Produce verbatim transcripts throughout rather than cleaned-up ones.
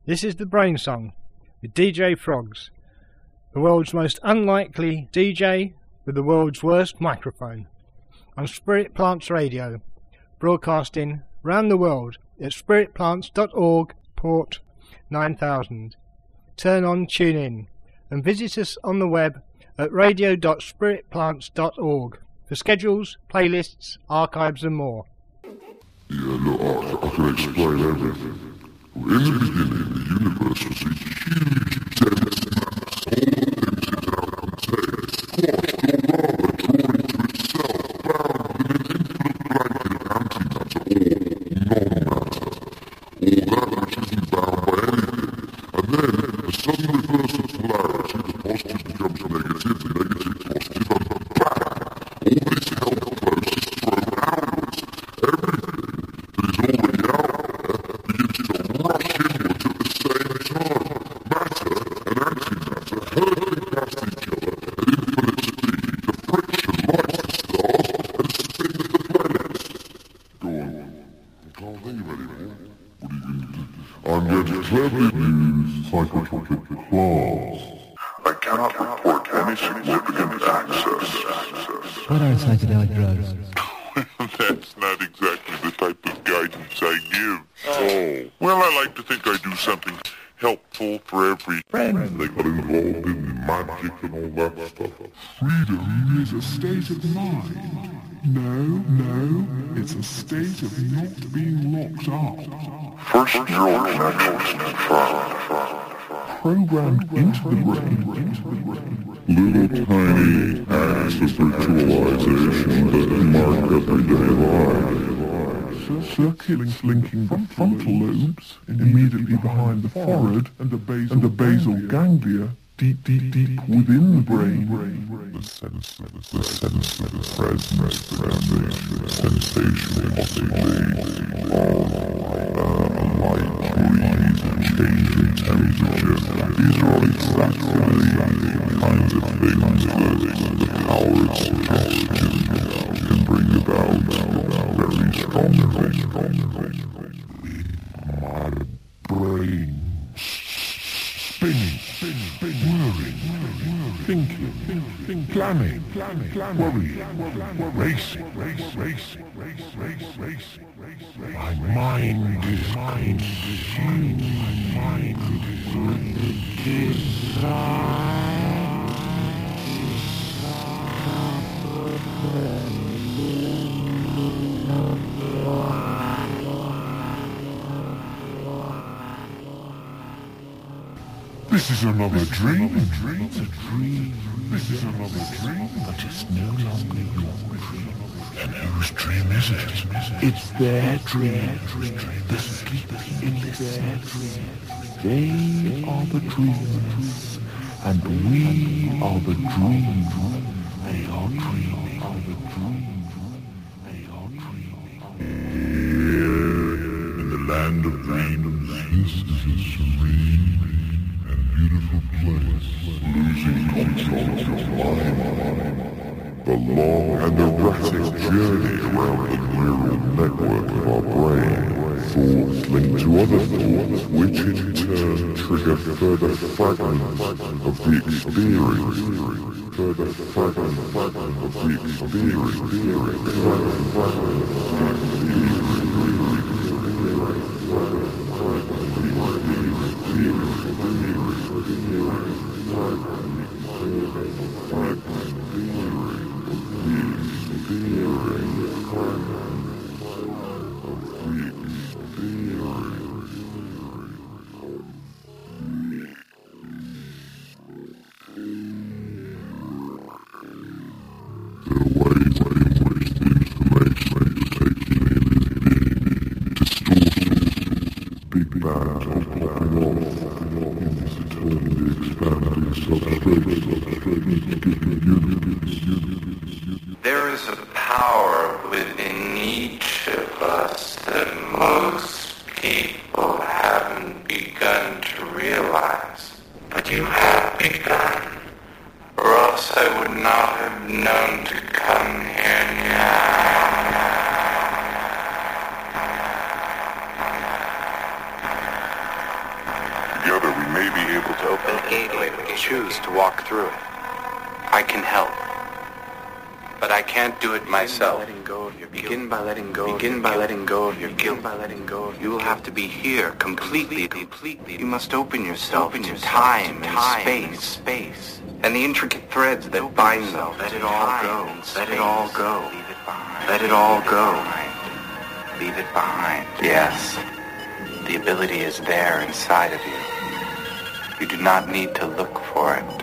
This is the Brain Song with D J Frogs, the world's most unlikely D J with the world's worst microphone, on Spirit Plants Radio, broadcasting round the world at spirit plants dot org, port nine thousand. Turn on, tune in, and visit us on the web at radio dot spirit plants dot org for schedules, playlists, archives and more. Yeah, look, I, I can explain everything. In the beginning, the universe was a huge, dense mass, all things it now contains, squashed or rather drawn into itself, bound in an infinite blanket of antimatter, or non-matter, or that which isn't bound by anything. And then, a sudden reversal of polarity, the positive becomes negative, the negative positive, and bang! All this health close is thrown outwards. Everything that is already out there begins to rush inwards at the same time. Matter and antimatter hurtling past each other at infinite speed. The friction lights the stars and spins the planets. Go on. I can't think of any more. What are you going to do? I'm going to cleverly use psychotropic plants. I cannot report any significant access. What are psychedelic drugs? That's not exactly the type of guidance I give. Oh. Well, I like to think I do something helpful for every friend. They got involved in magic and all that stuff. Freedom is a state of mind. No, no, it's a state of not being locked up. First neural connections found. Programmed into the brain, into the brain. Little tiny acts of ritualization that mark everyday life. Circuits linking the frontal lobes immediately behind the forehead and the basal, and the basal ganglia deep, deep, deep within the brain. The sense, the sense of the presence, the sensation, possibly, uh, light, breeze, changing temperature. These are exactly the kinds of things that the power of suggestion can bring about very strongly. My brain spinning, whirring, thinking, planning, worrying, racing, racing, racing. My mind is consumed. My mind is desire. This is another dream. It's a dream. This is another dream. But it's no longer your dream. And whose dream is it? It's their dream. The sleeping in their dream. They are the dreamers. And we are the dream. They are dreaming. They are dreaming. Here, in the land of dreams, this is a serene beautiful place, losing control of your mind. The long and erratic journey around the neural network of our brain. Thoughts link to other thoughts, which in turn trigger further fragments of the experience. Further fragments of the experience. There is a power within each of us that most people haven't begun to realize. But you have begun, or else I would not have known to come here now. together, we may be able to open the gateway, but choose to walk through it. I can help, but I can't do it myself. Begin by letting go. Begin by letting go of your guilt. By letting go. You will have to be here completely. Completely. You must open yourself to time and space. Space. And the intricate threads that bind them. Let it all go. Let it all go. Leave it behind. Let it all go. Leave it behind. Yes. The ability is there inside of you. You do not need to look for it.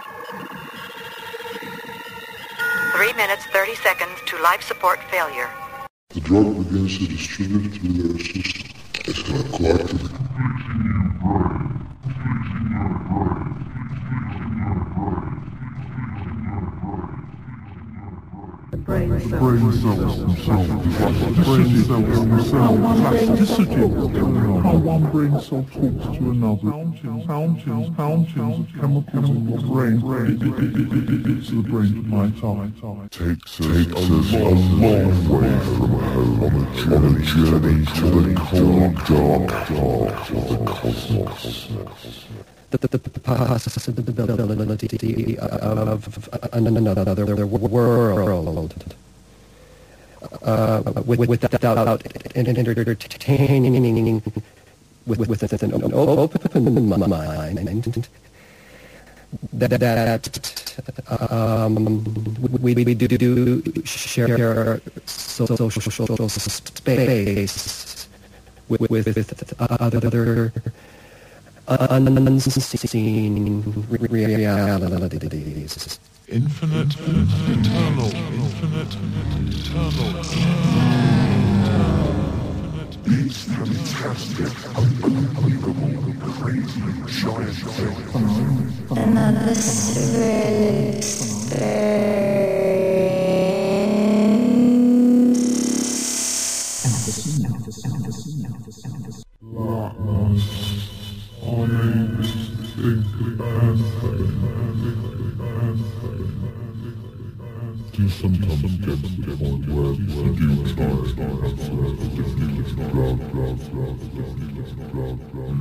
Three minutes, thirty seconds to life support failure. The drug begins to distribute through their system. It's going to coagulate. The brain cells themselves, the brain cells themselves, plasticity, how one brain cell talks to another, fountains, fountains, fountains of chemicals in your brain, it's the brain light up. Takes us a long way from home on a journey to the cold, dark heart of the cosmos. The, the, the possibility of another world, uh, with, without entertaining, with, with an open mind, that, that um, we, we do, do share social space with, with other unseen realities. Infinite, eternal, infinite, eternal, these fantastic, unbelievable, crazy, giant things. Another strange. Unable to think and do you sometimes get to the point where you do try to have some ridiculous ground, ground, ground, ground, ground.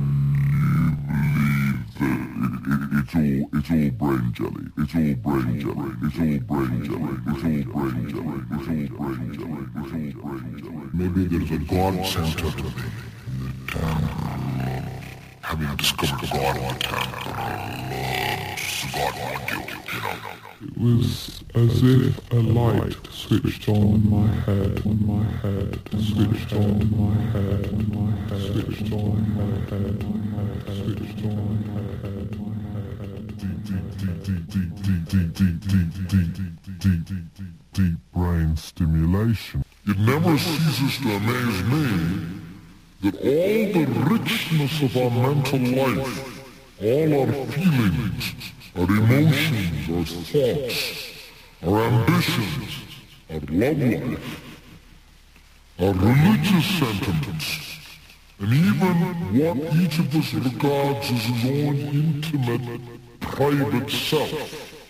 You believe that it, it, it's all, it's all brain jelly. It's all brain jelly. It's all brain jelly. It's all brain jelly. It's all brain jelly. It's all brain jelly. Maybe there's a God center to me in the town. Having discovered God in the town, the God module, you know. It was as if a light switched on in my head, on my head, switched on in my head, on my head, switched on in my head, on my head, switched on in my head, on my head. Deep, deep, deep, deep, deep, deep, deep, deep, deep, deep, deep, deep brain stimulation. It never ceases to amaze me that all the richness of our mental life, all our feelings, our emotions, our thoughts, our ambitions, our love life, our religious sentiments, and even what each of us regards as his own intimate, private self,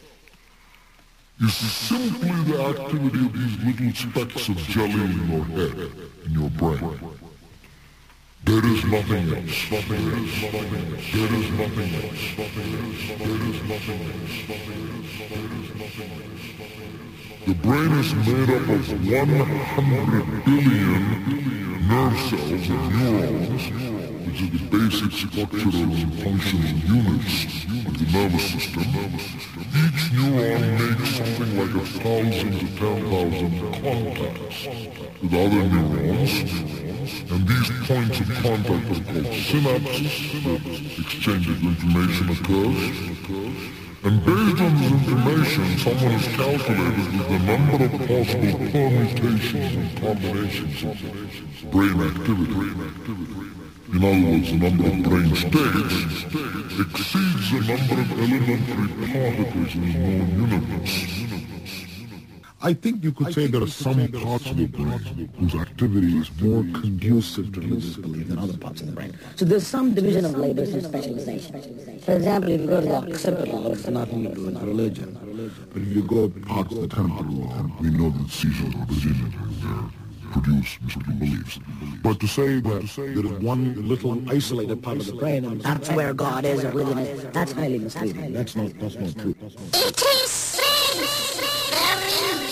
is simply the activity of these little specks of jelly in your head, in your brain. There is nothing else. Nothing else. Nothing else. There is nothing else. Nothing else. There is nothing else. Nothing else. There is nothing else. The brain is made up of one hundred billion nerve cells and neurons, which are the basic structural and functional units of the nervous system. Each neuron makes something like a thousand to ten thousand contacts with other neurons. And these points of contact are called synapses, where exchange of information occurs. And based on this information, someone has calculated that the number of possible permutations and combinations of brain activity, in other words, the number of brain states, exceeds the number of elementary particles in the known universe. I think you could say there are some parts of the brain whose activity is more conducive to religious belief than other parts of the brain. So there's some division of labors and specialization. For example, if you go to the occipital, it's nothing to do with religion. But if you go past the temporal, we know that seizures of virginity are there. produce certain beliefs. But to say that there is one little isolated part of the brain, and That's where God is or living is, that's highly misleading. that's not that's not true. It is safe. Very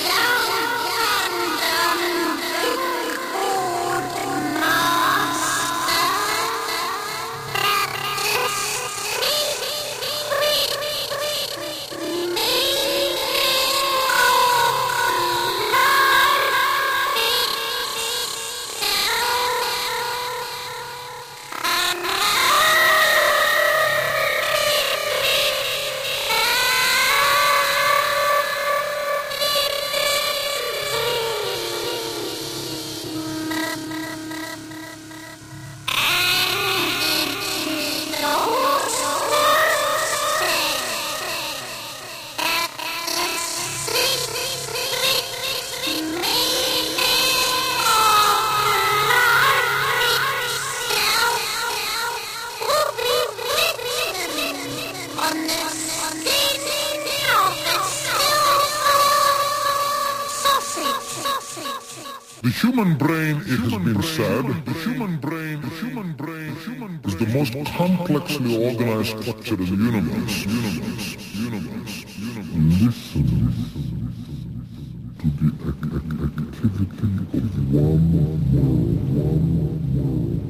the human brain, it has been said, the human brain, the human brain, human brain is the most complexly organized structure in the universe. Universe, universe, universe. Listen to the ac- ac- activity of one world, one world.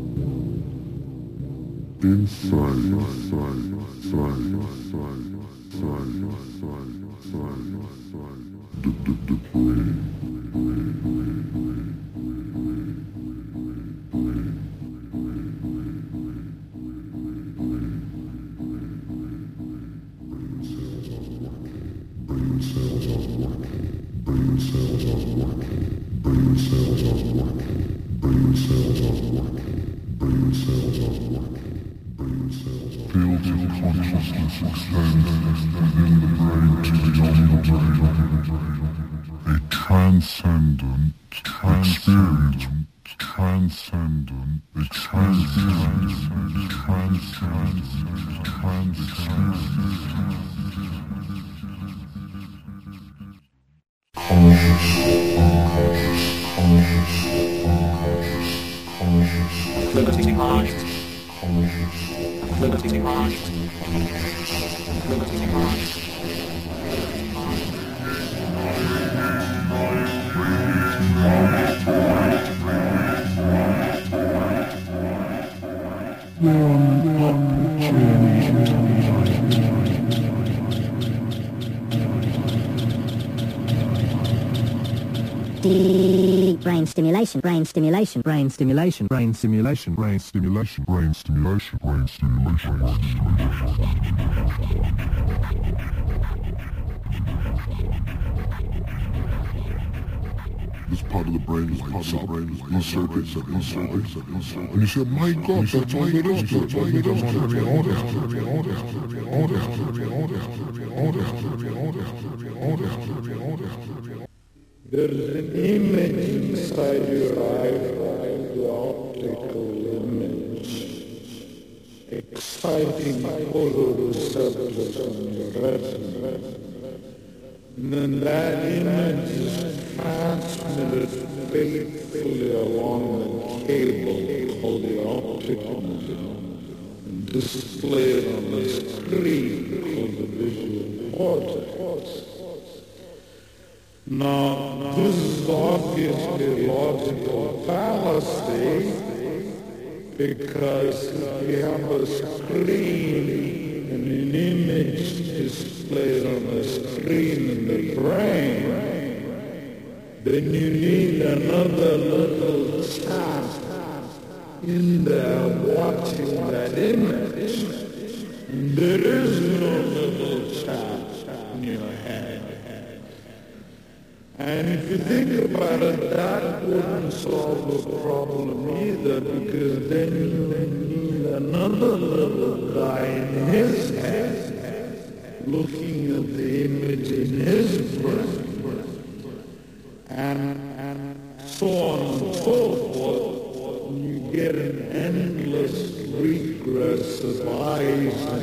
Inside, inside, inside, inside, inside, inside, inside, inside, the, the, the brain. Brain cells are working. Brain cells are working. Brain cells are working. Brain cells are working. Brain cells are working. Brain cells are fields of consciousness extend within the brain to beyond the brain. A transcendent experience. Transcendent, a transcendent, transcendent, transcendent. Conscious, unconscious, conscious, unconscious, conscious, limiting mind, conscious, limiting mind, limiting mind. Deep brain stimulation, brain stimulation, brain stimulation, Brain stimulation, brain Stimulation, brain stimulation, brain stimulation, brain This part of the brain is lights up, these circuits, these circuits, these circuits. And you say, my God, that's all there is to it. All there is to it. All there is to it. All there is to it. All there is to it. All there is to it. All there is to it. All there is to it. All there is to it. All there is to it. All there is to it. There's an image inside your eye, the optical image, exciting photoreceptors on your retina. And then that image is transmitted faithfully along the cable called the optical nerve and displayed on the screen called the visual cortex. Now, this is obviously a logical fallacy because if you have a screen and an image displayed on the screen in the brain, then you need another little chap in there watching that image. And there is no little chap in your head. And if you think about it, that wouldn't solve the problem either, because then you need another little guy in his head looking at the image in his brain, and, and so on and so forth. You get an endless regress of eyes and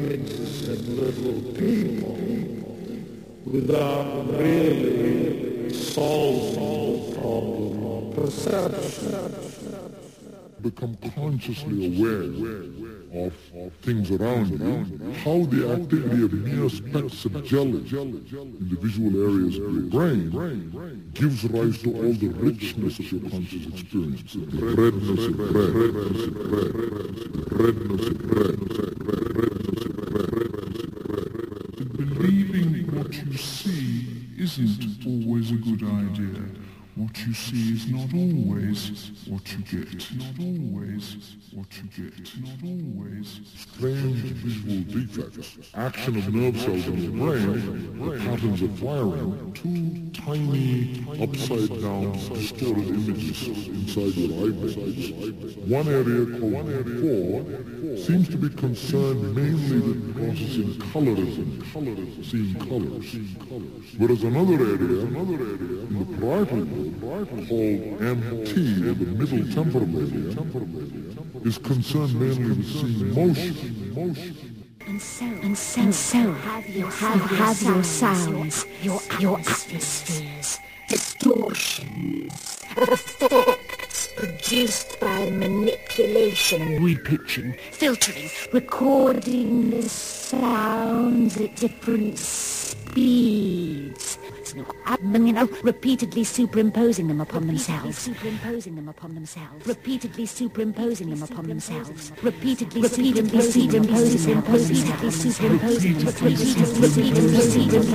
images and little people without really solving the problem of perception. Become consciously aware of, of things around you, how the activity of mere specks of jelly in the visual areas of your brain gives rise to all the richness of your conscious experience. The redness of red, redness of red, redness of red, redness of red. Believing what you see isn't always a good idea. What you see is not always what you get. Not always what you get. Not always. Strange visual defects, action of nerve cells in the brain, the patterns of firing, two tiny, upside-down, distorted images inside your eyeballs. One area called four seems to be concerned mainly with processing colorism, seeing colors. Whereas another area, in the parietal lobe, called M T, or the middle temporal area, is concerned mainly with seeing motion. motion. And so, and so, and so have you have, have your sounds, your, your atmospheres, distortions, effects produced by manipulation and repitching, filtering, recording the sounds at different speeds. You know, repeatedly superimposing them upon themselves. Superimposing them upon themselves. Repeatedly superimposing them upon themselves. Repeatedly superimposing them upon themselves. Repeatedly superimposing them upon themselves. Repeatedly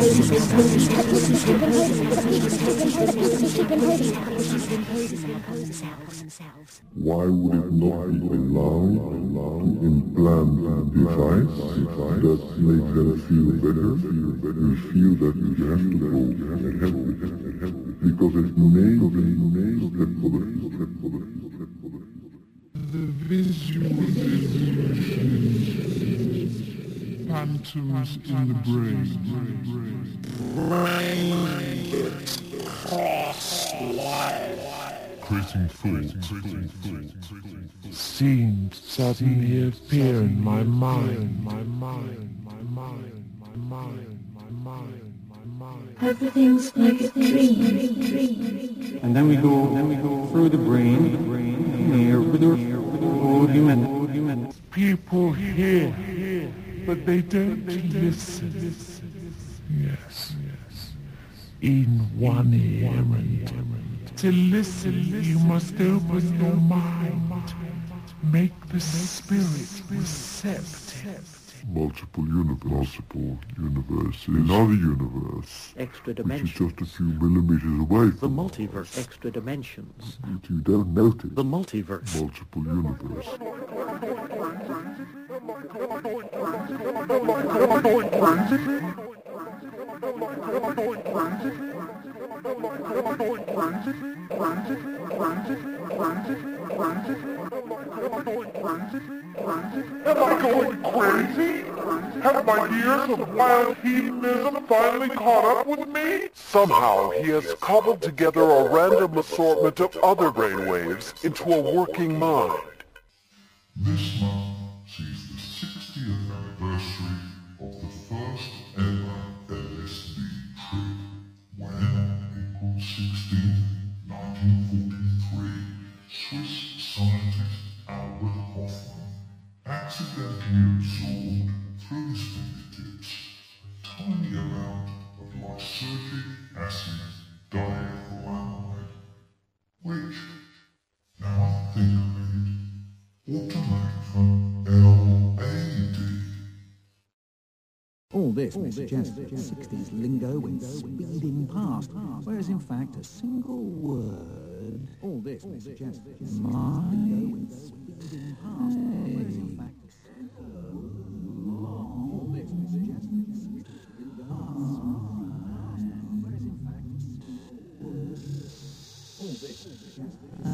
superimposing them upon themselves. Why would it not be allowed to implant a device that makes them feel better? You feel that you have to go ahead with it, because it may be step for the future, for the future, for the future. The visual illusions, phantoms in the brain, Brain cross-wire. Creating thoughts, seemed suddenly appear in my mind, my mind, my mind, my mind, my mind, my mind. Everything's like a dream, dream. And then we go, then we go through the brain, the brain, near with the human. People hear, but they don't listen. Yes, yes. In one ear, and to listen, you must open your mind, make the spirit receptive. Multiple universe, multiple universes, another universe, extra which dimensions, is just a few millimeters away the from multiverse, extra dimensions, but you don't notice the multiverse, multiple universe. Am I going crazy? Have my years of wild hedonism finally caught up with me? Somehow he has cobbled together a random assortment of other brainwaves into a working mind. This month sees the sixtieth anniversary of the first ever L S D trip, when on April sixteenth, nineteen forty-three, Swiss scientist Albert Hofmann accidentally absorbed through his fingertips a tiny amount of lysergic acid diethylamide, which, now I think of it, ought to make for L A D. All this may suggest that the sixties lingo went speeding past, whereas in fact a single word. All this may suggest that the sixties lingo went speeding past, whereas in fact a single word. All this may suggest that the sixties lingo went speeding past, whereas in fact a single word. All this may suggest that the sixties lingo went speeding past, whereas in fact a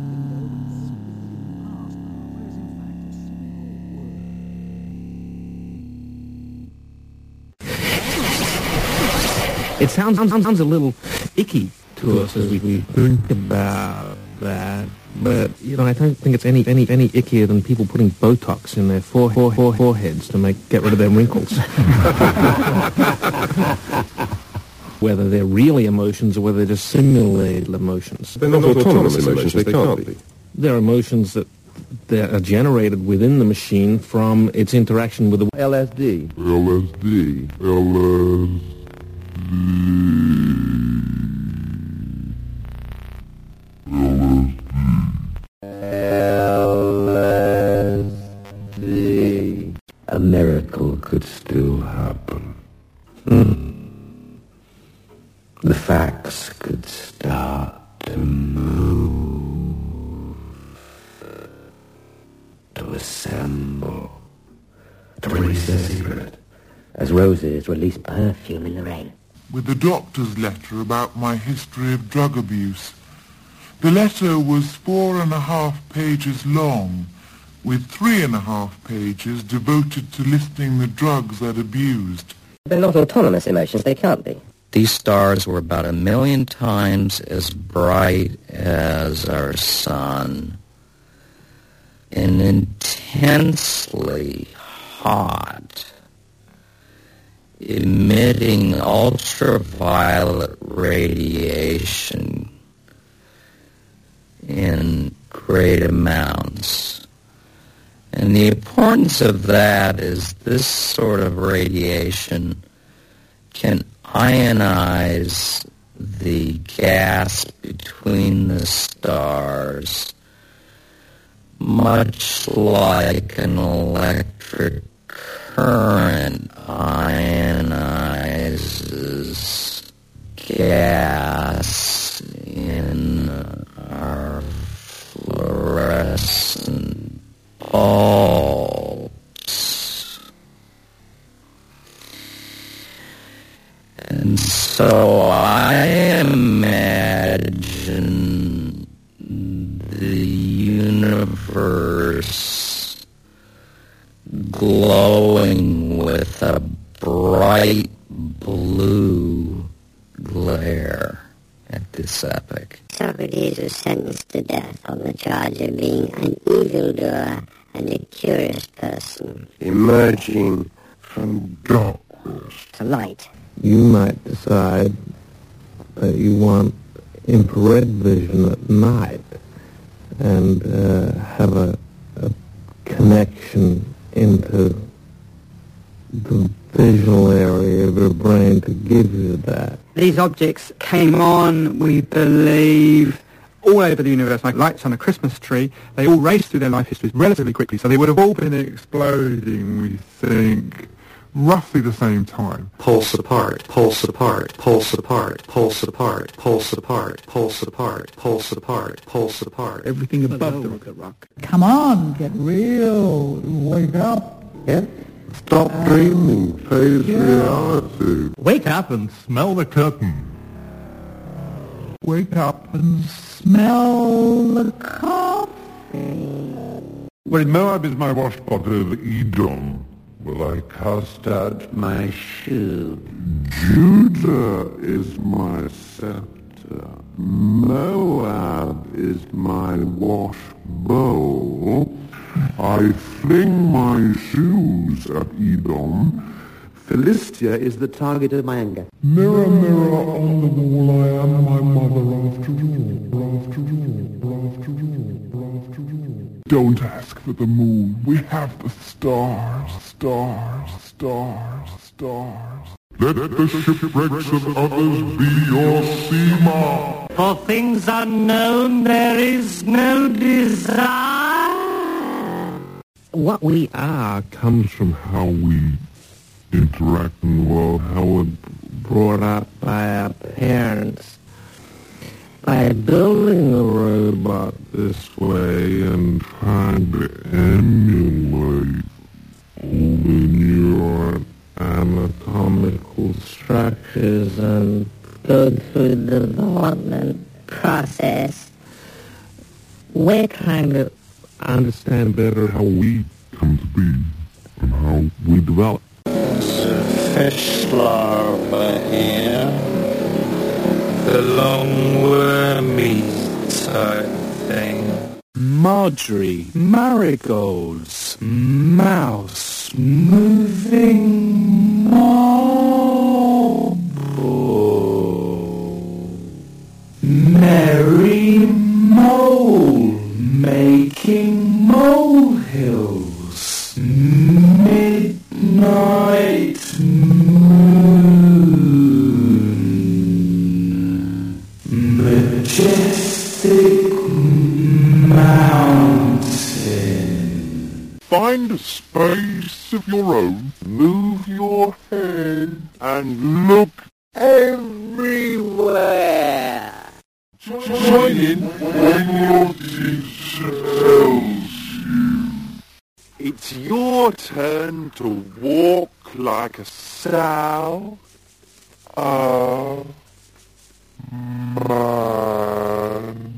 It sounds, sounds sounds a little icky to us as we, we think about that, but you know I don't think it's any any any ickier than people putting Botox in their fore, fore, fore, foreheads to make get rid of their wrinkles. whether they're really emotions or whether they're just simulated emotions. They're not autonomous emotions, they can't be. They're emotions that, that are generated within the machine from its interaction with the L S D. L S D. L S D. L S D. A miracle could still happen. Hmm. The facts could start to move, to assemble, to release their secret, as roses release perfume in the rain. With the doctor's letter about my history of drug abuse. The letter was four and a half pages long, with three and a half pages devoted to listing the drugs I'd abused. They're not autonomous emotions, they can't be. These stars were about a million times as bright as our sun and intensely hot, emitting ultraviolet radiation in great amounts. And the importance of that is this sort of radiation can ionize the gas between the stars, much like an electric current ionizes gas in our fluorescent bulbs. And so I imagine the universe glowing with a bright blue glare at this epoch. Socrates was sentenced to death on the charge of being an evildoer and a curious person. Emerging from darkness to light. You might decide that you want infrared vision at night and uh, have a, a connection into the visual area of your brain to give you that. These objects came on, we believe, all over the universe like lights on a Christmas tree. They all raced through their life histories relatively quickly, so they would have all been exploding, we think, roughly the same time. Pulse apart, pulse apart, pulse apart, pulse apart, pulse apart, pulse apart, pulse apart, pulse apart. Everything above the rocket rock. Come on, get real. Wake up. Yeah? Stop uh, dreaming. Face yeah. reality. Wake up and smell the curtain. Wake up and smell the coffee. Wait, Moab is my washpot of Edom. Will I cast out my shoe? Judah is my scepter. Moab is my wash bowl. I fling my shoes at Edom. Philistia is the target of my anger. Mirror, mirror on the wall, I am my mother after all, after all, after all, after all. Don't ask for the moon. We have the stars, stars, stars, stars. Let the shipwrecks of others be your seamark. For things unknown there is no desire. What we are comes from how we interact in the world, how we're brought up by our parents. By building a robot this way and trying to emulate all the neuron anatomical structures and go through the development process, we're trying to understand better how we come to be and how we develop. Fish larva here. The long wormy type thing. Marjorie, marigolds, mouse, moving marble. night moon, majestic mountain. Find a space of your own, move your head, and look everywhere. Join in when your teacher tells you. It's your turn to walk like a sow. A man.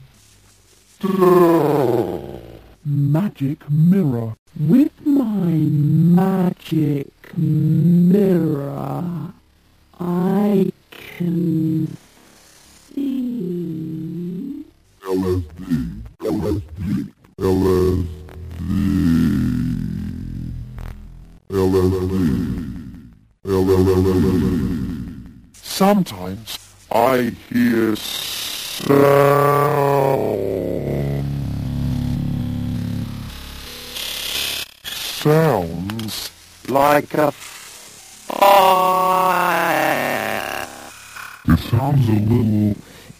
Magic mirror. With my magic mirror, I can see. L S D, L S D, L S D, L S D, L S D. Sometimes I hear sound. Sounds like a fire. It sounds a little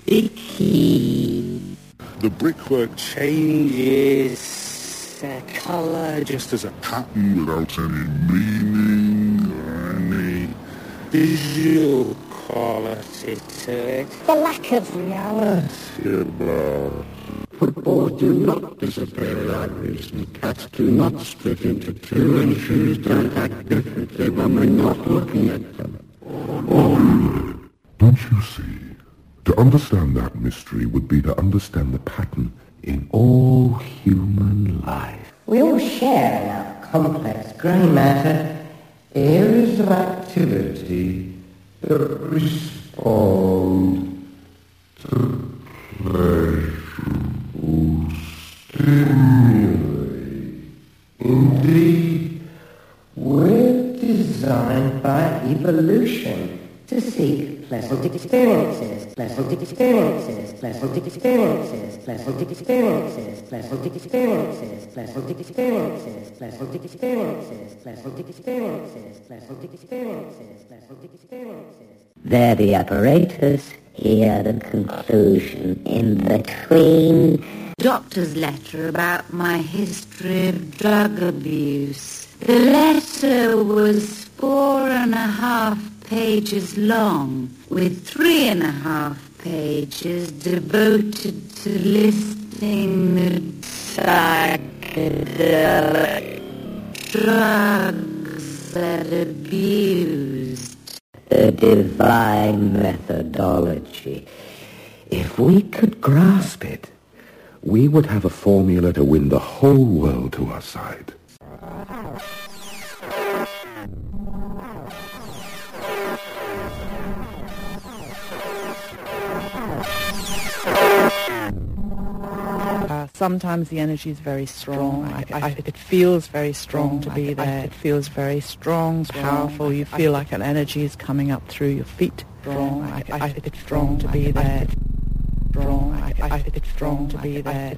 icky. The brickwork changes colour just as a pattern without any meaning or any visual quality to it. The lack of reality about Footballs do not disappear like this, and cats do not split into two, and shoes don't act differently when we're not looking at them. Oh, don't you see? To understand that mystery would be to understand the pattern in all human life. We all share in our complex grey matter areas of activity that respond to pleasurable stimuli. Indeed, we're designed by evolution to seek pleasant experiences, pleasant experiences, pleasant experiences, pleasant experiences, pleasant experiences, pleasant experiences, pleasant experiences, pleasant experiences, pleasant experiences, pleasant experiences. They're the apparatus, here the conclusion. In between, doctor's letter about my history of drug abuse. The letter was four and a half pages long, with three and a half pages devoted to listing the psychedelic drugs that abused. The divine methodology. If we could grasp it, we would have a formula to win the whole world to our side. Uh, sometimes the energy is very strong. I, I, it feels very strong to be there. It feels very strong, powerful. You feel like an energy is coming up through your feet. Strong. I, I, it's strong to be there. Strong. I, I, it's strong to be there.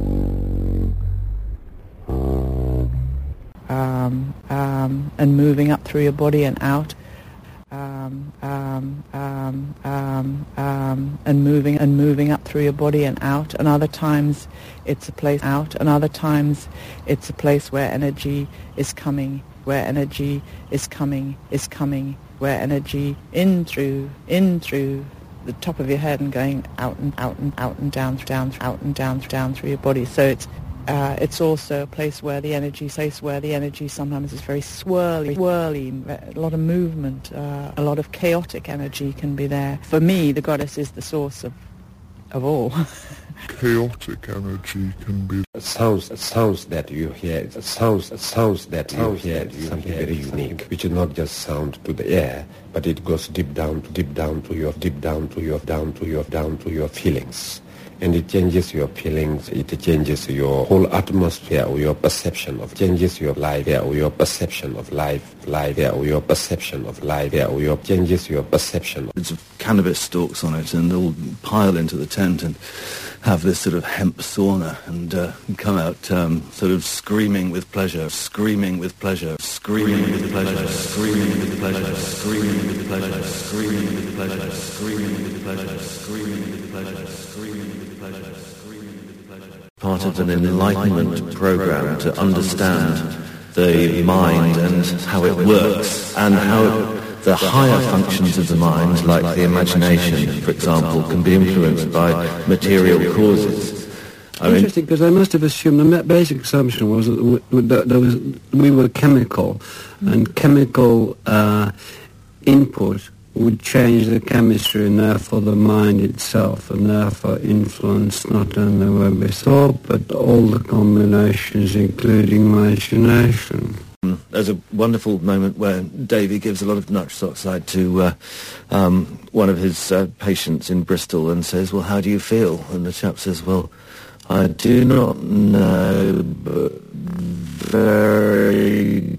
Um, um, and moving up through your body and out. Um, um, um, um, um, and moving and moving up through your body and out, and other times it's a place out, and other times it's a place where energy is coming, where energy is coming, is coming, where energy in through, in through the top of your head and going out and out and out and down, down, out and down, down through your body. So it's Uh, it's also a place where the energy, place where the energy sometimes is very swirly, swirly, a lot of movement, uh, a lot of chaotic energy can be there. For me, the goddess is the source of, of all. Chaotic energy can be sounds sounds that you hear sounds sounds that you hear something very unique, which is not just sound to the air, but it goes deep down to deep down to your deep down to your down to your down to your feelings. And it changes your feelings, it changes your whole atmosphere or your perception of, changes your life or your perception of life, life or your perception of life or your, changes your perception. It's cannabis stalks on it, and they'll pile into the tent and have this sort of hemp sauna and uh, come out um, sort of screaming with pleasure, screaming with pleasure, screaming with pleasure, screaming with pleasure, screaming with pleasure, screaming with pleasure, screaming with pleasure, screaming with pleasure, screaming with pleasure, screaming with pleasure. Part of an enlightenment program to understand the mind and how it works, and how the higher functions of the mind, like the imagination, for example, can be influenced by material causes. I mean, interesting, because I must have assumed the basic assumption was that there was we were chemical, and chemical uh, input would change the chemistry, and therefore the mind itself, and therefore influence not only where we thought, but all the combinations, including imagination. There's a wonderful moment where Davy gives a lot of nitrous oxide to uh, um, one of his uh, patients in Bristol and says, well, how do you feel? And the chap says, well, I do not know, but very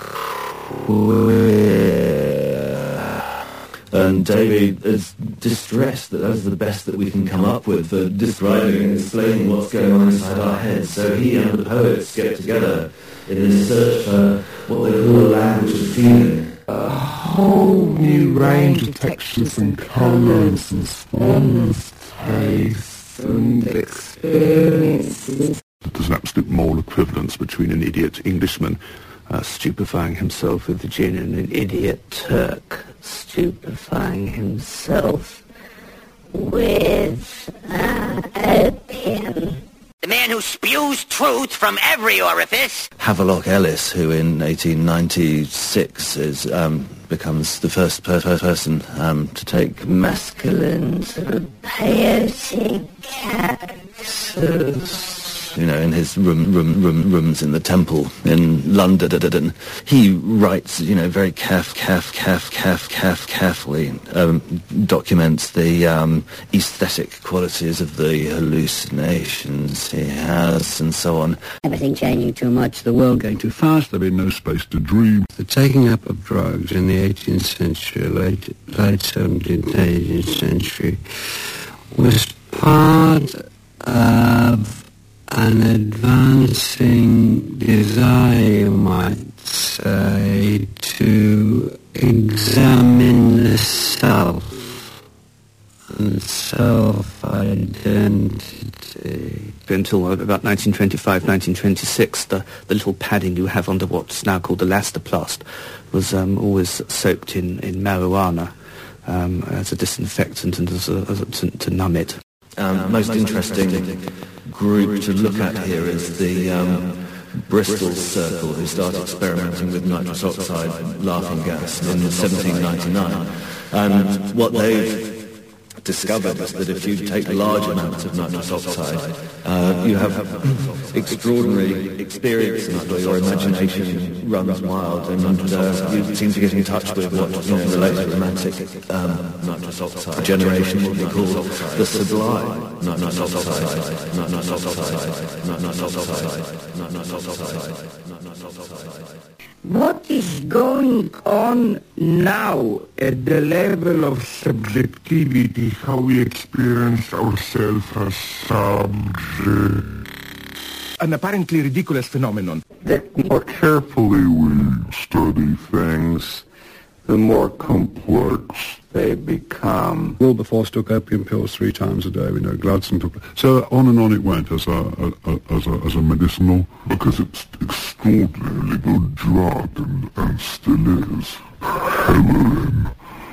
queer. And Davy is distressed that that's the best that we can come up with for describing and explaining what's going on inside our heads. So he and the poets get together in this search for what they call a language of feeling. A whole new range of textures and colours and forms, tastes and experiences. There's an absolute moral equivalence between an idiot Englishman uh, stupefying himself with the gin and an idiot Turk stupefying himself with uh, opium. The man who spews truth from every orifice. Havelock Ellis, who in eighteen ninety-six is um, becomes the first per- per- person um, to take masculine sort of peyote cactus. You know, in his room, room, room, rooms in the Temple in London, he writes, you know, very caref, caref, caref, caref, caref, carefully um, documents the um, aesthetic qualities of the hallucinations he has, and so on. Everything changing too much, the world going too fast, there'd be no space to dream. The taking up of drugs in the eighteenth century, late, late seventeenth, eighteenth century, was part of an advancing desire, you might say, to examine the self and self-identity. Until about nineteen twenty-five, nineteen twenty-six, the, the little padding you have under what's now called elastoplast was um, always soaked in, in marijuana um, as a disinfectant and as a, as a, to, to numb it. Um, most interesting group to look at here is the um, Bristol Circle, who started experimenting with nitrous oxide laughing gas in seventeen ninety-nine. And what they've discovered is that if you take large amounts of nitrous oxide, uh, you have extraordinary experiences where your imagination runs wild, and uh, you seem to get in touch with what, you know, relates to romantic um, nitrous oxide generation, what we call the sublime nitrous oxide, nitrous oxide, nitrous oxide, nitrous oxide, nitrous oxide. What is going on now at the level of subjectivity, how we experience ourselves as subjects? An apparently ridiculous phenomenon. The more carefully we study things, the more complex they become. Wilberforce took opium pills three times a day. We know Gladstone took... So on and on it went as a, a, a, as a, as a medicinal... Because it's extraordinarily good drug, and, and still is. Heroin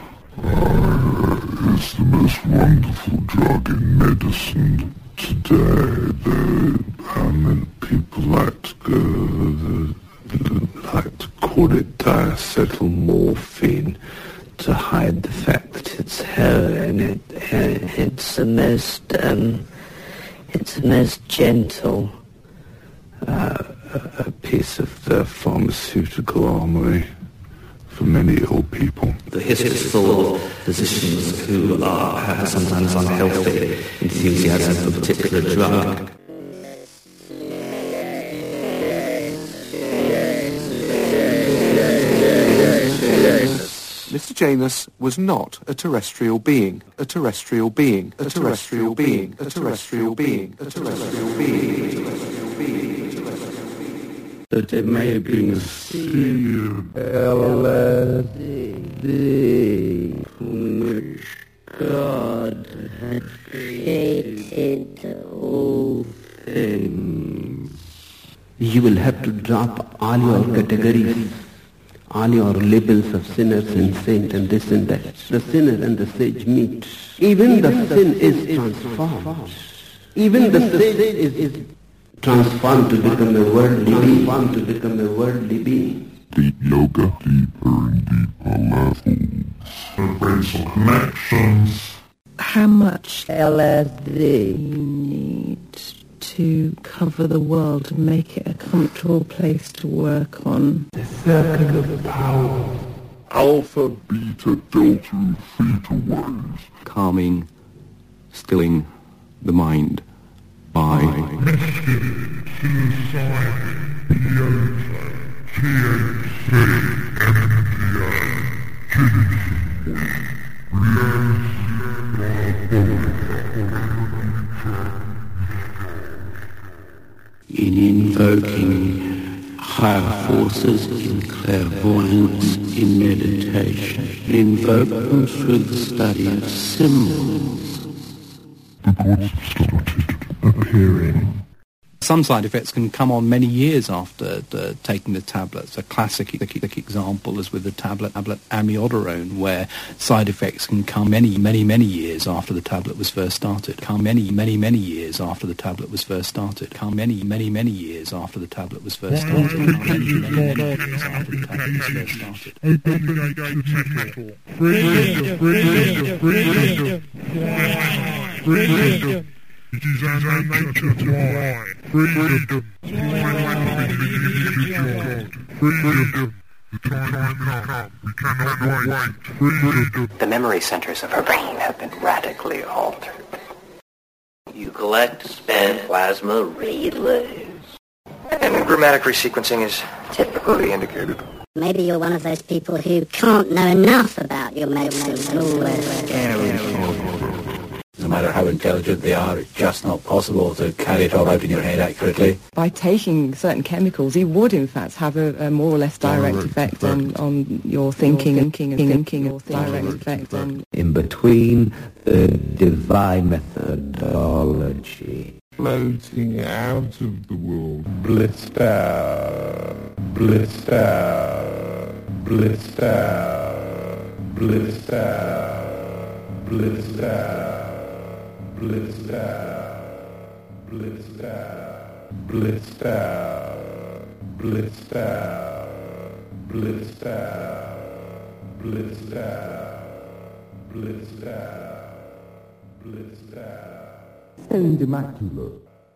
uh, is the most wonderful drug in medicine today. The, um, people like to go... The, like to call it diacetylmorphine, to hide the fact that it's heroin. It, it's the most, um, it's the most gentle uh, a piece of the pharmaceutical armory for many ill people. The history is full of physicians who are, have sometimes unhealthy enthusiasm for a particular drug. Mister Janus was not a terrestrial being, a terrestrial being, a terrestrial being, a terrestrial being, a terrestrial being, a terrestrial being. that it may have been a seed L S D which God had created all things. You will have to drop all your categories, all your labels of sinners and saint and this and that. The sinner and the sage meet. Even the sin is transformed. Even the sage is, is transformed to become a worldly being. Transformed to become a worldly being. Deep yoga, deeper and deeper levels. And bring some connections. How much L S D you need to cover the world and make it a comfortable place to work on? The circle of power. Alpha, beta, delta, theta waves. Calming, stilling the mind by Mischief, suicide, peyote, T H C, M D A, kidney, in invoking higher forces in clairvoyance, in meditation, invoke them through the study of symbols. The gods started appearing. Some side effects can come on many years after the, taking the tablets. A classic example is with the tablet, tablet amiodarone, where side effects can come many, many, many years after the tablet was first started. Come many, many, many years after the tablet was first started. Come many, many, many years after the tablet was first started. Come many, many, many years after the tablet was first started. Open the gate to freedom, freedom, freedom, freedom, freedom. It is our nature to fly. Freedom. Fly like we give God. Freedom. The time has come. We cannot wait. Freedom. The memory centers of her brain have been radically altered. You collect spent plasma relays. And grammatic resequencing is typically indicated. Maybe you're one of those people who can't know enough about your medicine and always scary. No matter how intelligent they are, it's just not possible to carry it all out in your head accurately. By taking certain chemicals, you would in fact have a, a more or less direct Direct effect, effect. on, on your thinking and thinking and thinking, or direct effect on... In between the divine methodology. Floating out of the world. Blister. Blister. Blister. Blister. Blister. Blister, blister, blister, blister, blister, blister, blister, blister. Sound immaculate.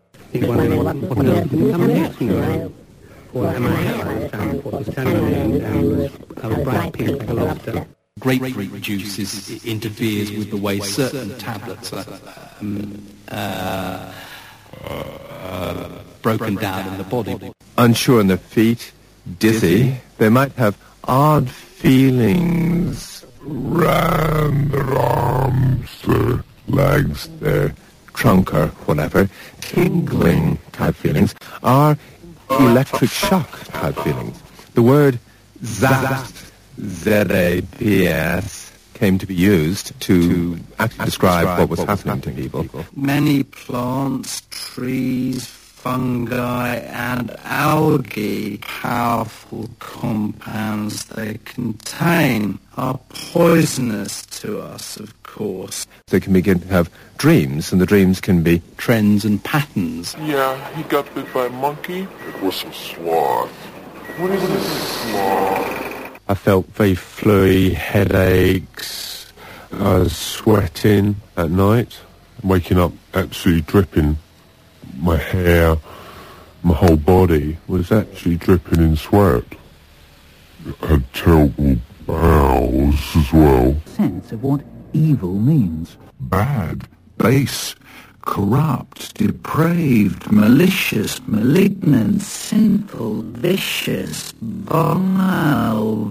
Grapefruit juice is, interferes with the way certain tablets are um, uh, uh, broken down in the body. Unsure on their feet, dizzy, they might have odd feelings Round their arms, their legs, their trunk or whatever, tingling type feelings, or electric shock type feelings. The word zap, Z A P S, came to be used to actually describe what was happening to people. Many plants, trees, fungi and algae, powerful compounds they contain, are poisonous to us, of course. They can begin to have dreams, and the dreams can be trends and patterns. Yeah, he got bit by a monkey. It was some sloth. What is this sloth? I felt very flurry, headaches, I was sweating at night, Waking up actually dripping. My hair, my whole body was actually dripping in sweat. I had terrible bowels as well. Sense of what evil means. Bad, base, corrupt, depraved, malicious, malignant, sinful, vicious, vile,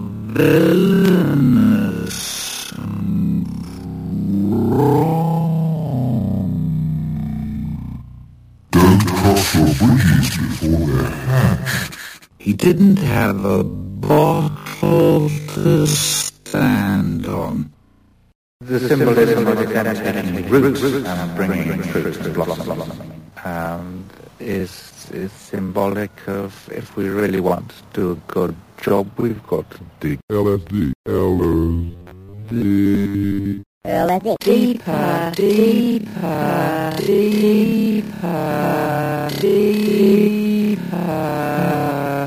villainous, and wrong. Don't cross your bridges before they're hatched. He didn't have a bottle to stand on. The symbolism of the chemist taking roots and bringing fruit to blossom um, is, is symbolic of if we really want to do a good job, we've got to dig. L S D. L S D. L S D. Deeper, deeper, deeper, deeper,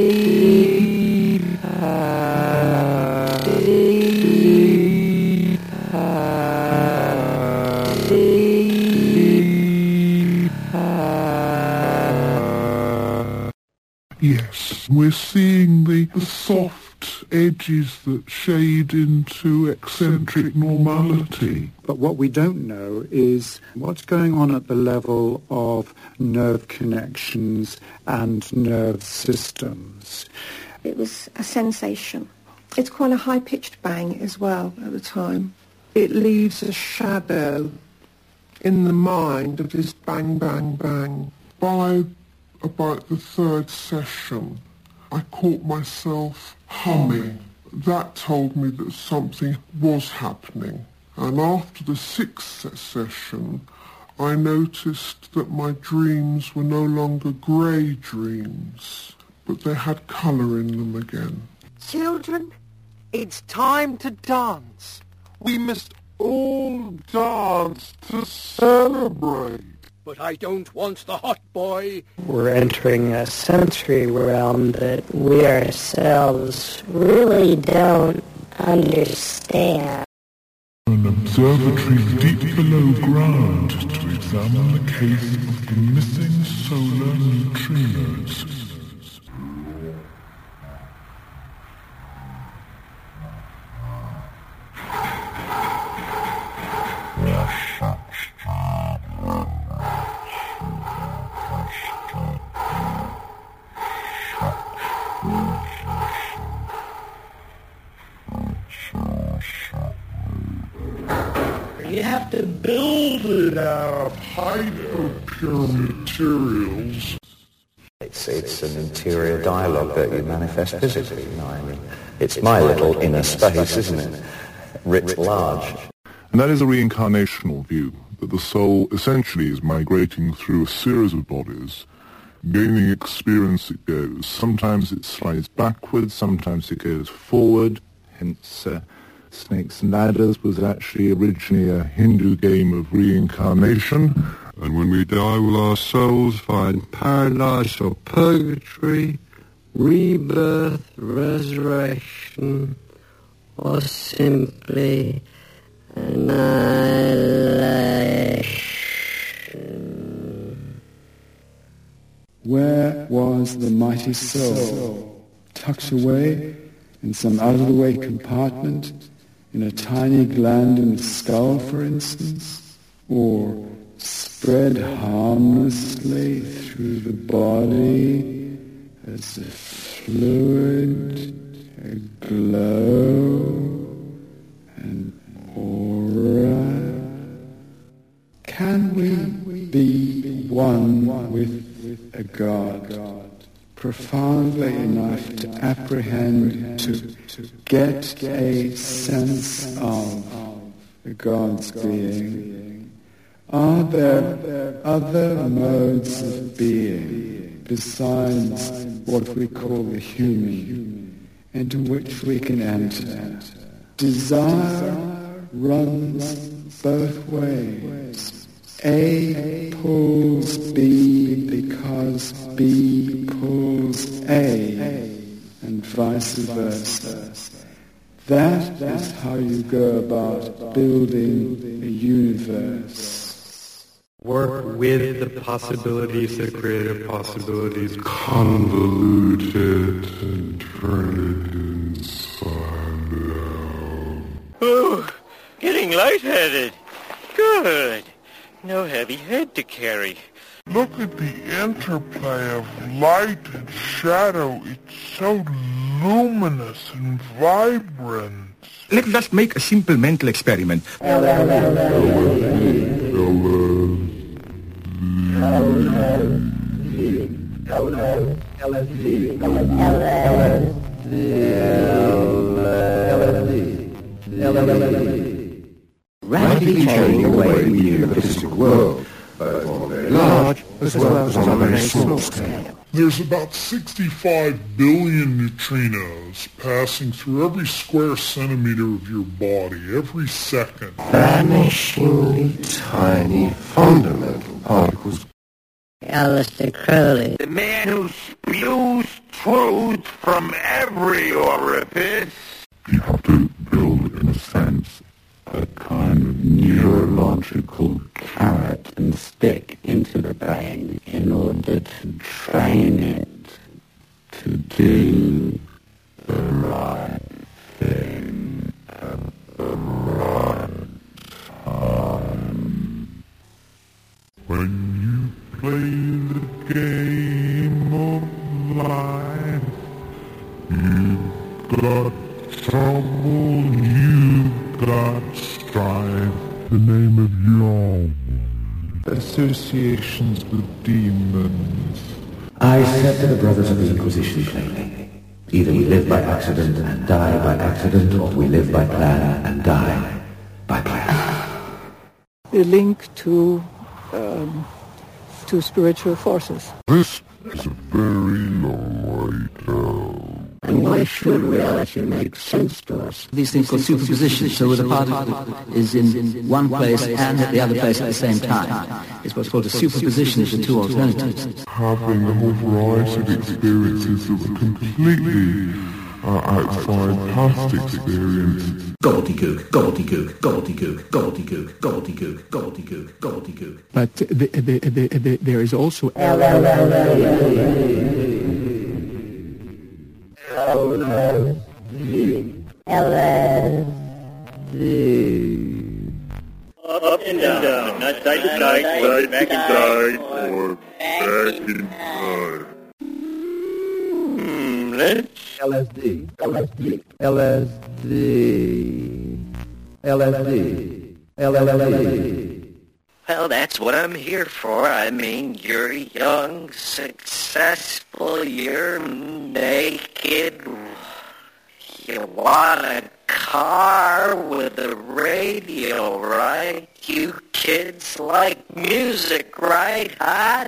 Yes, we're seeing the, the soft edges that shade into eccentric normality. But what we don't know is what's going on at the level of nerve connections and nerve systems. It was a sensation. It's quite a high-pitched bang as well at the time. It leaves a shadow in the mind of this bang, bang, bang. By about the third session, I caught myself humming. That told me that something was happening. And after the sixth session, I noticed that my dreams were no longer grey dreams, but they had colour in them again. Children, it's time to dance. We must all dance to celebrate. But I don't want the hot boy. We're entering a sensory realm that we ourselves really don't understand. An observatory deep below ground to examine the case of the missing solar neutrinos. You have to build it out of hyper-pure materials. It's, it's an interior dialogue that you manifest physically, you know, I mean, it's my little inner space, isn't it? Writ large. And that is a reincarnational view, that the soul essentially is migrating through a series of bodies, gaining experience it goes. Sometimes it slides backwards, sometimes it goes forward, hence uh, Snakes and Ladders was actually originally a Hindu game of reincarnation. And when we die, will our souls find paradise or purgatory, rebirth, resurrection, or simply annihilation? Where was the mighty soul? Tucked away in some out-of-the-way compartment, in a tiny gland in the skull, for instance, or spread harmlessly through the body as a fluid, a glow, an aura? Can we be one with a God, profoundly enough to apprehend, to get a sense of a God's being? Are there other modes of being besides what we call the human, into which we can enter? Desire runs both ways. A pulls B because B pulls A, and vice versa. That is how you go about building a universe. Work with the possibilities, the creative possibilities. Convoluted and turn it inside out. Ooh, getting lightheaded. Good. No heavy head to carry. Look at the interplay of light and shadow. It's so luminous and vibrant. Let us make a simple mental experiment. L S D. L S D. L S D. L S D. Radically changing the way we view the physical world, both on a very large as well as on a very small scale. There's about sixty-five billion neutrinos passing through every square centimeter of your body every second. Vanishingly tiny fundamental particles. Aleister Crowley. The man who spews truth from every orifice. You have to build, in a sense, a kind of neurological carrot and stick into the brain in order to train it to do the right thing at the right time. When you play the game of life, you've got trouble, you've got strife. The name of your associations with demons. I said to the brothers of the Inquisition plainly, either we live by accident and die by accident, or we live by plan and die by plan. The link to um, to spiritual forces. This is a very long way down. And why should reality make sense to us? These things called superposition, so where the particle is in one place and at the other place at the same time. It's what's called a superposition of the two alternatives. Having a whole variety of experiences that were completely uh, outside past experience. Gobbledygook, gobbledygook, gobbledygook, gobbledygook, gobbledygook, gobbledygook, gobbledygook. But the, the, the, the, there is also... L S D. L S D. Up and down, not side to side, but back and side, or back in time. Hmm, let's... L S D. L S D. L S D. L S D. L S D. Well, that's what I'm here for. I mean, you're young, successful, you're naked, you want a car with a radio, right? You kids like music, right? Huh?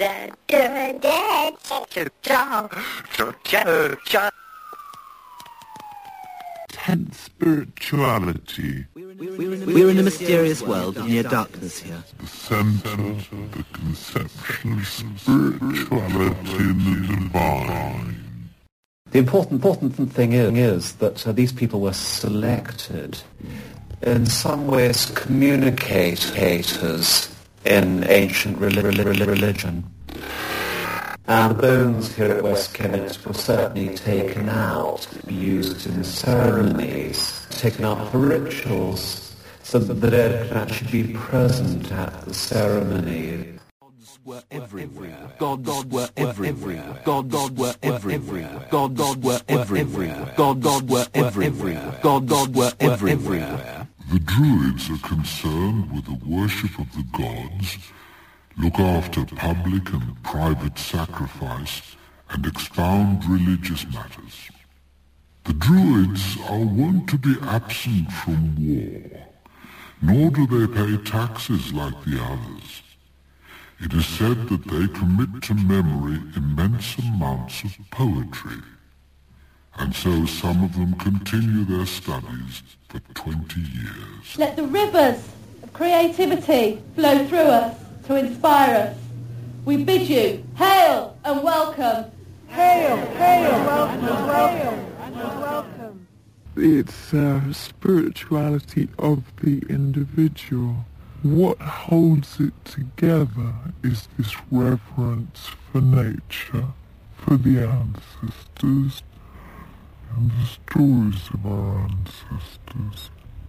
Tense spirituality. We're in a mysterious world of near darkness here. The centre, the conception of spirituality in the divine. The important, important thing is, is that uh, these people were selected, in some ways communicators in ancient relig- religion. And the bones here at West Kennett were certainly taken out to be used in ceremonies, taken out for rituals, so that the dead could actually be present at the ceremony. Gods were everywhere. Gods were everywhere. Gods were everywhere. Gods were everywhere. Gods were everywhere. Gods were everywhere. The Druids are concerned with the worship of the gods, look after public and private sacrifice, and expound religious matters. The Druids are wont to be absent from war, nor do they pay taxes like the others. It is said that they commit to memory immense amounts of poetry, and so some of them continue their studies for twenty years. Let the rivers of creativity flow through us to inspire us. We bid you hail and welcome. Hail, hail, welcome, welcome, and welcome. It's uh, spirituality of the individual. What holds it together is this reverence for nature, for the ancestors, and the stories of our ancestors.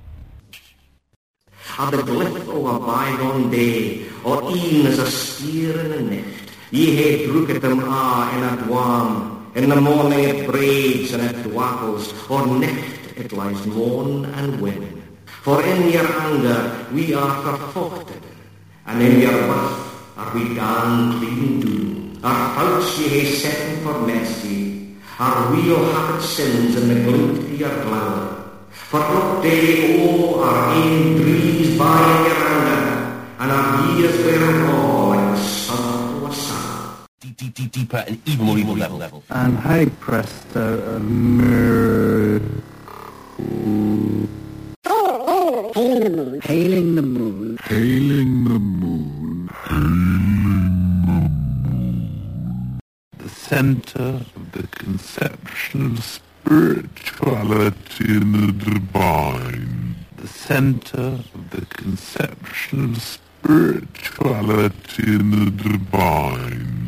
Had de glyph o a bygone day, or een as a steer in a nicht. Ye hae drooked them a in a dwam, in the morning it braids and it wackles, or nicht it lies moan and win. For in your anger we are vervochten, and in your wrath are we gone clean doom. our pouch ye hae setting for mercy, our real heart sins and the glint of your glower. For what day all our ain breeze by around her, and our years wear raw like the sun to a sun. Deep, deep, deep, deeper, and even more evil level. level. And hey presto, a mirror. Hailing the moon. Hailing the moon. Hailing the moon. Hailing the moon. The center of the conception of spirituality in the divine. The center of the conception of spirituality in the divine.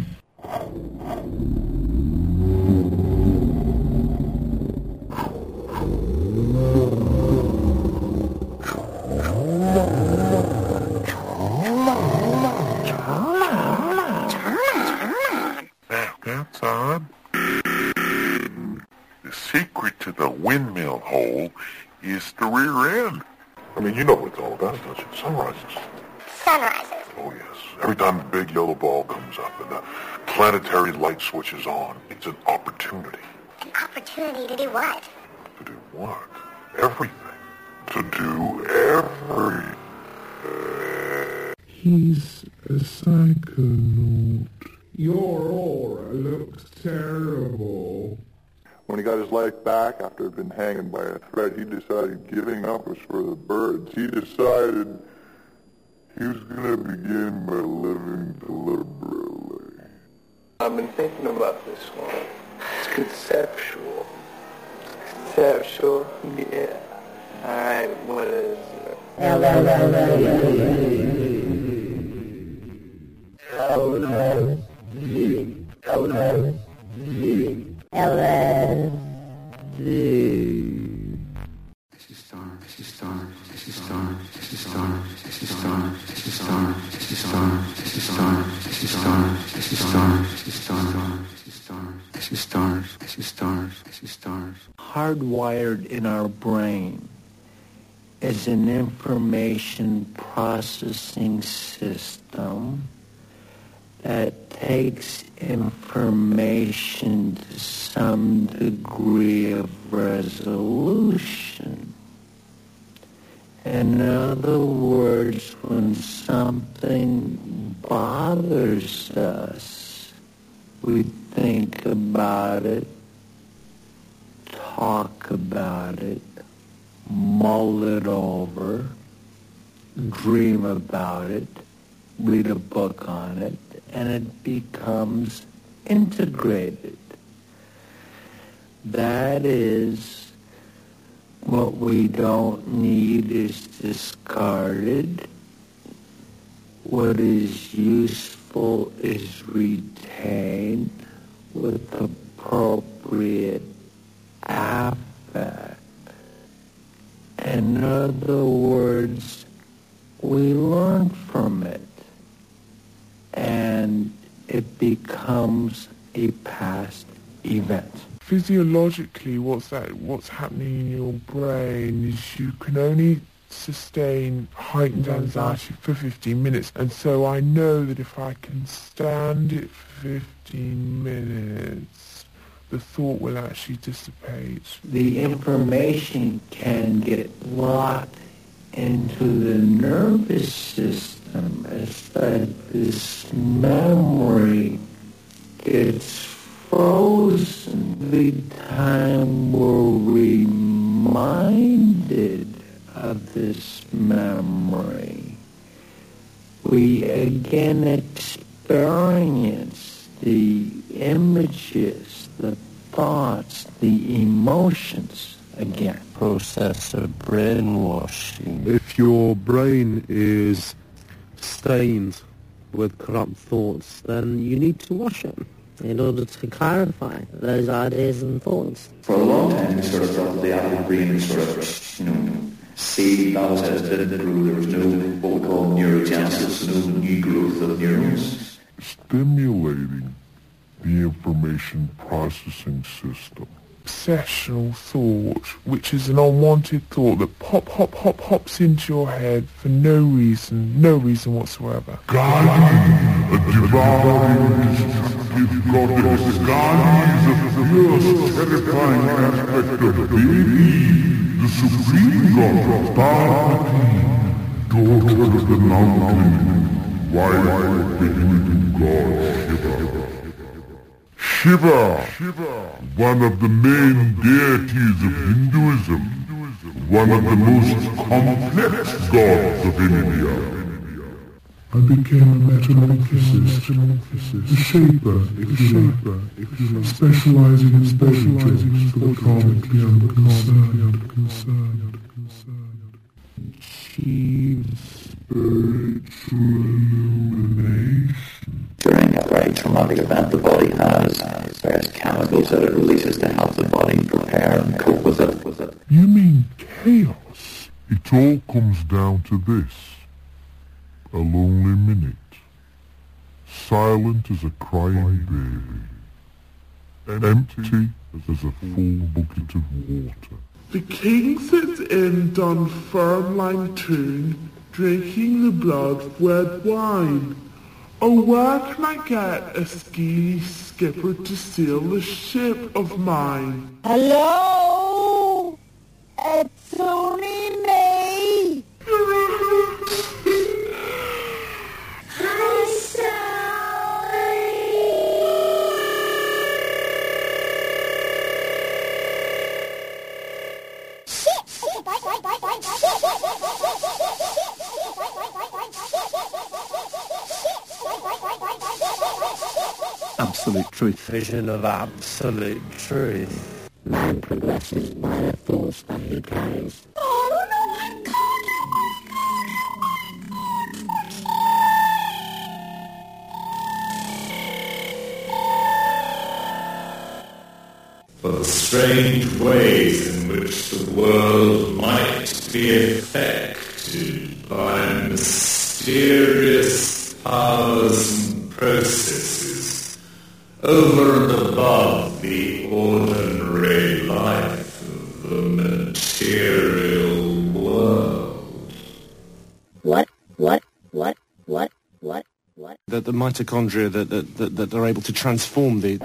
That's odd. The secret to the windmill hole is the rear end. I mean, you know what it's all about, don't you? Sunrises. Sunrises. Oh, yes. Every time the big yellow ball comes up and the planetary light switches on, it's an opportunity. An opportunity to do what? To do what? Everything. To do everything. He's a psychonaut. Your aura looks terrible. When he got his life back after he'd been hanging by a thread, he decided giving up was for the birds. He decided he was going to begin by living deliberately. I've been thinking about this one. It's conceptual. Conceptual? Yeah. Alright, what is it? Oh no. Oh no. Hello. This is stars, this is stars, this is stars, this is stars, this is stars, this is stars, this is stars, this is stars, this is stars, this is stars, this is stars, this is stars, this is stars, this is stars, this is stars. Hardwired in our brain is an information processing system that takes information to some degree of resolution. In other words, when something bothers us, we think about it, talk about it, mull it over, dream about it, read a book on it, and it becomes integrated. That is, what we don't need is discarded. What is useful is retained with appropriate affect. In other words, we learn from it, and it becomes a past event. Physiologically, what's that? What's happening in your brain is you can only sustain heightened anxiety for fifteen minutes, and so I know that if I can stand it for fifteen minutes, the thought will actually dissipate. The information can get locked into the nervous system as that this memory gets frozen. The time we're reminded of this memory, we again experience the images, the thoughts, the emotions again. Process of brainwashing. If your brain is stained with corrupt thoughts, then you need to wash it in order to clarify those ideas and thoughts. For a long time, we sort of thought the adult brain was sort of, you know, saved. Baba says it didn't grow. There was no what we call neurogenesis, no new growth of neurons. Stimulating the information processing system. Obsessional thought, which is an unwanted thought that pop, hop, hop, hops into your head for no reason, no reason whatsoever. Guiding a divine massive goddess, guardians of the fierce, terrifying aspect of Baby, the supreme god, Parvati, daughter of the mountain, wife of the Hindu god Shiva. Shiva, one of the main deities of Hinduism, one of the most complex gods of India. I became a metamorphosis, a shaper, if you like, if you like, specializing in specializing for the karmically unconcerned, achieve spiritual illumination. During a very traumatic event, the body has various chemicals that it releases to help the body prepare and cope with it. You mean chaos? It all comes down to this. A lonely minute. Silent as a crying baby. Empty as a full bucket of water. The king sits in Dunfermline Toon, drinking the blood of red wine. Oh, where can I get a skinny skipper to sail the ship of mine? Hello? It's only me. I'm sorry. Absolute truth. Vision of absolute truth. Man progresses by the force that he carries. Oh no, I can't. For the strange ways in which the world might be affected by mysterious powers and processes over and above the ordinary life of the material world. What? What? What? What? What? What? That the mitochondria that that, that that are able to transform the.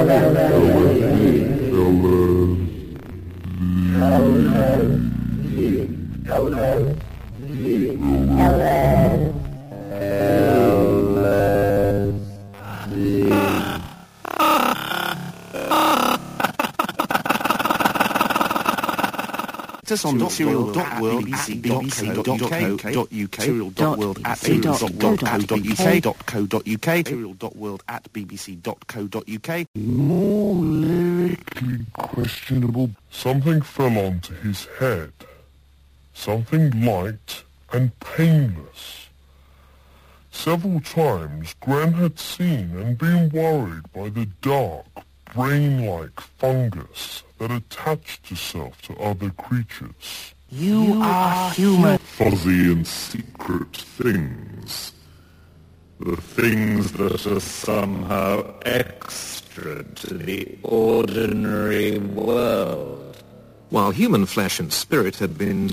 Us on material dot world at b b c dot co dot u k, material dot world at b b c dot co dot u k, material dot world at b b c dot co dot u k. More lyrically questionable. Something fell onto his head. Something light and painless. Several times Gren had seen and been worried by the dark, brain-like fungus that attached itself to other creatures. You are human. Fuzzy and secret things. The things that are somehow extra to the ordinary world. While human flesh and spirit had been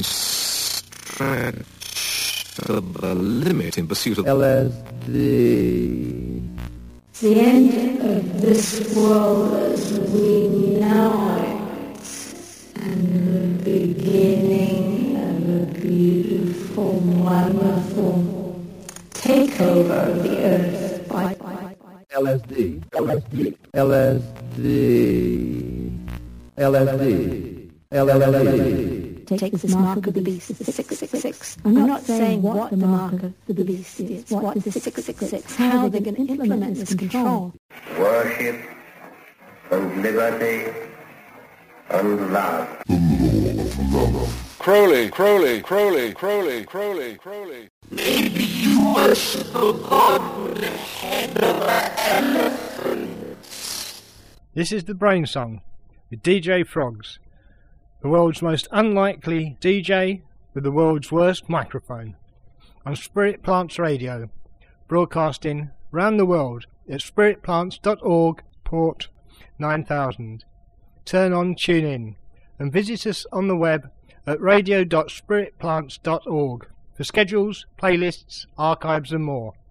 stretched to the limit in pursuit of L S D. The end of this world as we know it, and the beginning of a beautiful, wonderful takeover of the earth by, by, by L S D. L S D. L S D. L S D. L S D. Take this mark of the beast, the six six six. I'm not saying what the mark of the beast is, what is the six six six, how they're going to implement this control. Worship and liberty and love. The law of love. Crowley, Crowley, Crowley, Crowley, Crowley, Crowley. Maybe you worship a god with a head of an elephant. This is the Brain Song with D J Frogs, the world's most unlikely D J with the world's worst microphone, on Spirit Plants Radio, broadcasting round the world at spirit plants dot org, port nine thousand. Turn on, tune in, and visit us on the web at radio dot spirit plants dot org for schedules, playlists, archives and more.